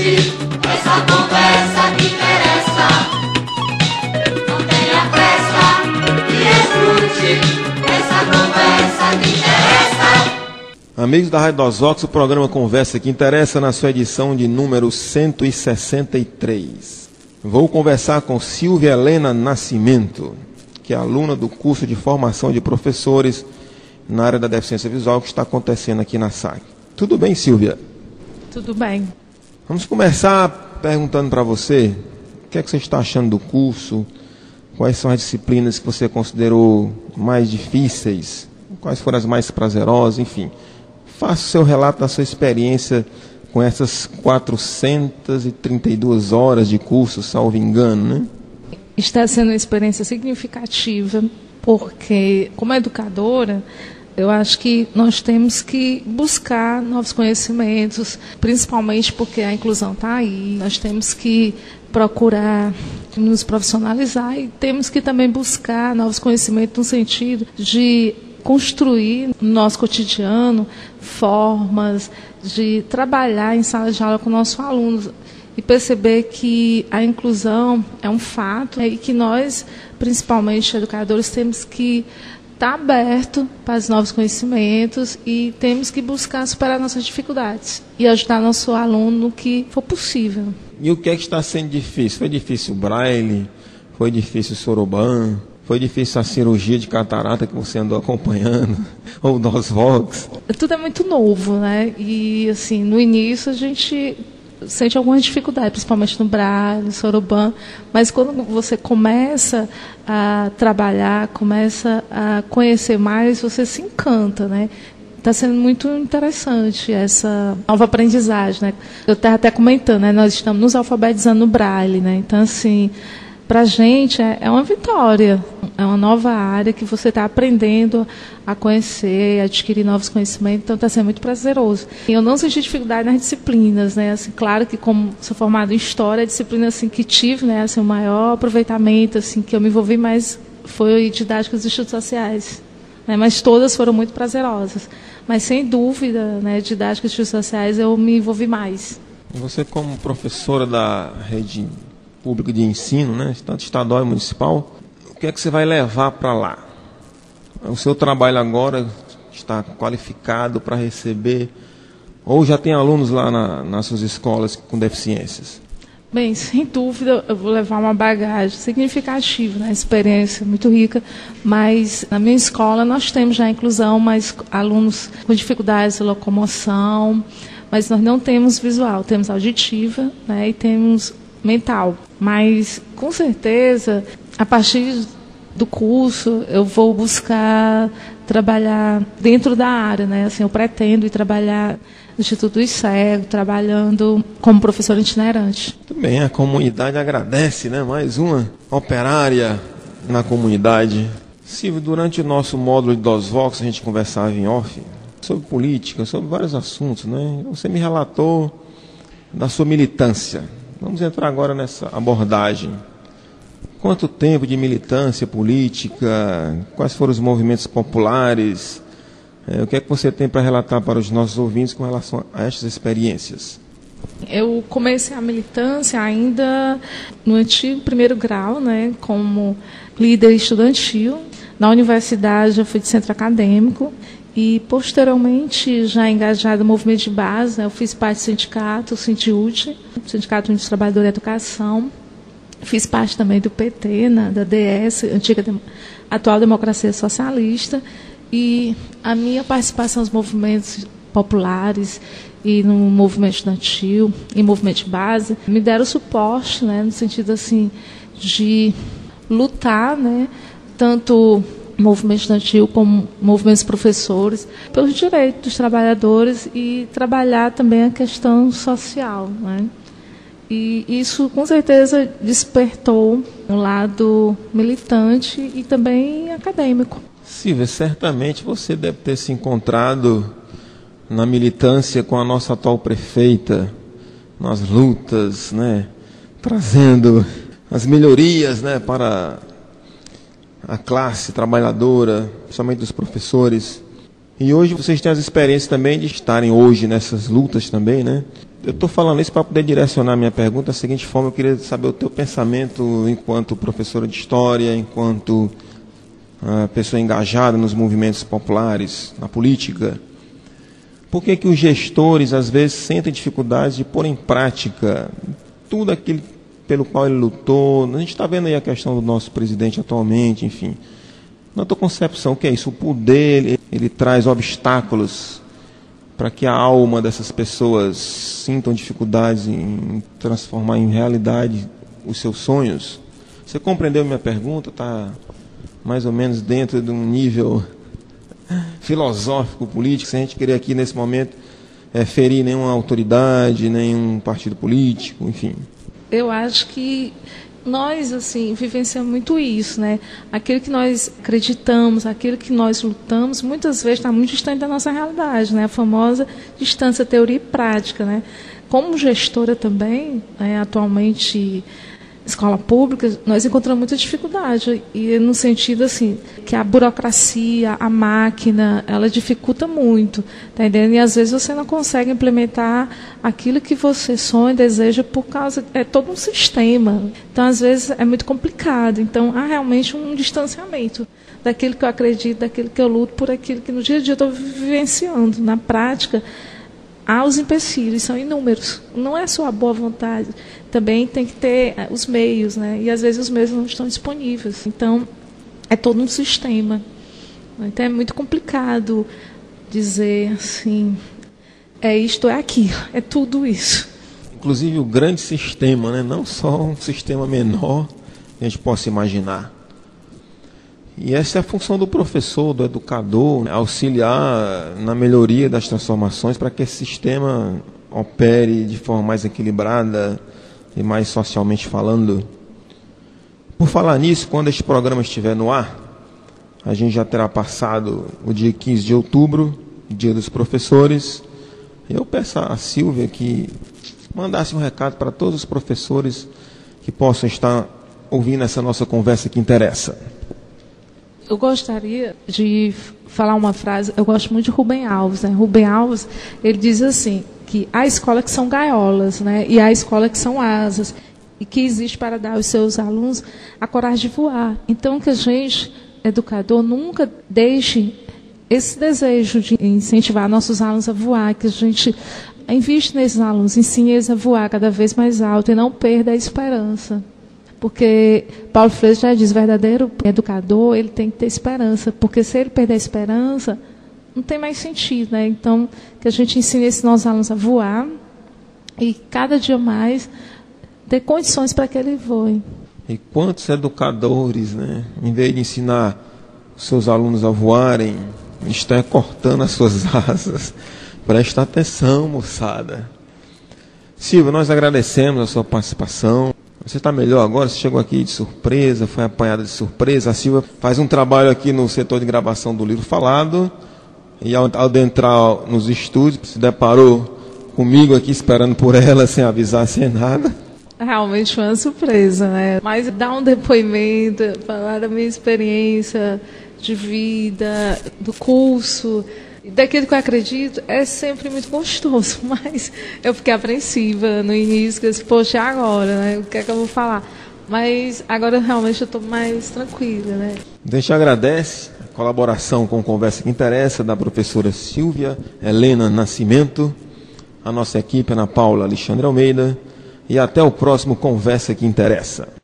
essa conversa me interessa. Não tenha pressa e escute, essa conversa me interessa. Amigos da Rádio DOSVOX, o programa Conversa que Interessa na sua edição de número 163. Vou conversar com Silvia Helena Nascimento, que é aluna do curso de formação de professores na área da deficiência visual que está acontecendo aqui na SAG. Tudo bem, Silvia? Tudo bem. Vamos começar perguntando para você o que é que você está achando do curso, quais são as disciplinas que você considerou mais difíceis, quais foram as mais prazerosas, enfim. Faça o seu relato da sua experiência com essas 432 horas de curso, salvo engano, né? Está sendo uma experiência significativa, porque, como educadora, eu acho que nós temos que buscar novos conhecimentos, principalmente porque a inclusão está aí. Nós temos que procurar nos profissionalizar e temos que também buscar novos conhecimentos no sentido de construir no nosso cotidiano formas de trabalhar em sala de aula com nossos alunos e perceber que a inclusão é um fato, né, e que nós, principalmente educadores, temos que estar aberto para os novos conhecimentos e temos que buscar superar nossas dificuldades e ajudar nosso aluno no que for possível. E o que é que está sendo difícil? Foi difícil o Braille? Foi difícil o Soroban? Foi difícil a cirurgia de catarata que você andou acompanhando? Ou o DOSVOX? Tudo é muito novo, né? E, assim, no início a gente sente alguma dificuldade, principalmente no Braille, no Soroban, mas quando você começa a trabalhar, começa a conhecer mais, você se encanta, né? Está sendo muito interessante essa nova aprendizagem, né? Eu estava até comentando, né? Nós estamos nos alfabetizando no Braille, né? Então, assim, para a gente é uma vitória, é uma nova área que você está aprendendo a conhecer, a adquirir novos conhecimentos, então está sendo muito prazeroso. E eu não senti dificuldade nas disciplinas, né? Assim, claro que como sou formada em História, a disciplina assim, que tive, né, assim, o maior aproveitamento assim, que eu me envolvi mais foi Didática dos Estudos Sociais, né? Mas todas foram muito prazerosas. Mas sem dúvida, né, Didática dos Estudos Sociais eu me envolvi mais. Você como professora da rede público de ensino, né, tanto estadual e municipal, o que é que você vai levar para lá? O seu trabalho agora está qualificado para receber, ou já tem alunos lá nas suas escolas com deficiências? Bem, sem dúvida, eu vou levar uma bagagem significativa, né, experiência muito rica, mas na minha escola nós temos já a inclusão, mas alunos com dificuldades de locomoção, mas nós não temos visual, temos auditiva, né, e temos mental. Mas, com certeza, a partir do curso, eu vou buscar trabalhar dentro da área, né? Assim, eu pretendo ir trabalhar no Instituto dos Cegos, trabalhando como professora itinerante. Muito bem, a comunidade agradece, né? Mais uma operária na comunidade. Silvio, durante o nosso módulo de DOSVOX, a gente conversava em off sobre política, sobre vários assuntos, né? Você me relatou da sua militância. Vamos entrar agora nessa abordagem. Quanto tempo de militância política? Quais foram os movimentos populares? O que é que você tem para relatar para os nossos ouvintes com relação a estas experiências? Eu comecei a militância ainda no antigo primeiro grau, né, como líder estudantil. Na universidade eu fui de centro acadêmico. E, posteriormente, já engajada no movimento de base, né, eu fiz parte do sindicato, o Sindiúte, Sindicato Único dos Trabalhadores da Educação. Fiz parte também do PT, né, da DS, atual Democracia Socialista. E a minha participação nos movimentos populares e no movimento estudantil e movimento de base me deram suporte, né, no sentido assim, de lutar, né, tanto movimento estudantil como movimentos professores, pelos direitos dos trabalhadores e trabalhar também a questão social, né? E isso, com certeza, despertou um lado militante e também acadêmico. Silvia, certamente você deve ter se encontrado na militância com a nossa atual prefeita, nas lutas, né? Trazendo as melhorias, né, para a classe trabalhadora, principalmente dos professores. E hoje vocês têm as experiências também de estarem hoje nessas lutas também, né? Eu estou falando isso para poder direcionar minha pergunta da seguinte forma: eu queria saber o teu pensamento enquanto professora de história, enquanto pessoa engajada nos movimentos populares, na política. Por que que os gestores, às vezes, sentem dificuldades de pôr em prática tudo aquilo pelo qual ele lutou? A gente está vendo aí a questão do nosso presidente atualmente, enfim. Na tua concepção, o que é isso? O poder, ele traz obstáculos para que a alma dessas pessoas sintam dificuldades em transformar em realidade os seus sonhos? Você compreendeu minha pergunta? Está mais ou menos dentro de um nível filosófico, político, sem a gente querer aqui nesse momento ferir nenhuma autoridade, nenhum partido político, enfim. Eu acho que nós, assim, vivenciamos muito isso, né? Aquilo que nós acreditamos, aquilo que nós lutamos, muitas vezes está muito distante da nossa realidade, né? A famosa distância teoria e prática, né? Como gestora também, né, atualmente, escola pública, nós encontramos muita dificuldade, e no sentido assim, que a burocracia, a máquina, ela dificulta muito, tá entendendo? E às vezes você não consegue implementar aquilo que você sonha e deseja por causa, é todo um sistema, então às vezes é muito complicado, então há realmente um distanciamento daquilo que eu acredito, daquilo que eu luto, por aquilo que no dia a dia eu estou vivenciando. Na prática, há os empecilhos, são inúmeros. Não é só a boa vontade, também tem que ter os meios, né? E às vezes os meios não estão disponíveis. Então, é todo um sistema. Então, é muito complicado dizer assim, é isto, é aquilo, é tudo isso. Inclusive o grande sistema, né? Não só um sistema menor que a gente possa imaginar. E essa é a função do professor, do educador, né? Auxiliar na melhoria das transformações para que esse sistema opere de forma mais equilibrada e mais socialmente falando. Por falar nisso, quando este programa estiver no ar, a gente já terá passado o dia 15 de outubro, dia dos professores. Eu peço a Silvia que mandasse um recado para todos os professores que possam estar ouvindo essa nossa conversa que interessa. Eu gostaria de falar uma frase, eu gosto muito de Rubem Alves, né? Rubem Alves, ele diz assim, que há escola que são gaiolas, né? E há escola que são asas, e que existe para dar aos seus alunos a coragem de voar. Então, que a gente, educador, nunca deixe esse desejo de incentivar nossos alunos a voar, que a gente investe nesses alunos, ensine eles a voar cada vez mais alto e não perda a esperança. Porque Paulo Freire já diz, o verdadeiro educador, ele tem que ter esperança, porque se ele perder a esperança, não tem mais sentido, né? Então, que a gente ensine esses nossos alunos a voar e cada dia mais ter condições para que ele voe. E quantos educadores, né, em vez de ensinar os seus alunos a voarem, estão cortando as suas asas. Presta atenção, moçada. Silvia, nós agradecemos a sua participação. Você está melhor agora? Você chegou aqui de surpresa, foi apanhada de surpresa. A Silvia faz um trabalho aqui no setor de gravação do livro falado. E ao adentrar nos estúdios, se deparou comigo aqui esperando por ela, sem avisar, sem nada. Realmente foi uma surpresa, né? Mas dar um depoimento, falar da minha experiência de vida, do curso, daquilo que eu acredito, é sempre muito gostoso, mas eu fiquei apreensiva no início, que eu disse, poxa, agora, né? O que é que eu vou falar? Mas agora realmente eu estou mais tranquila, né? A gente agradece a colaboração com Conversa que Interessa da professora Silvia Helena Nascimento, a nossa equipe, Ana Paula Alexandre Almeida, e até o próximo Conversa que Interessa.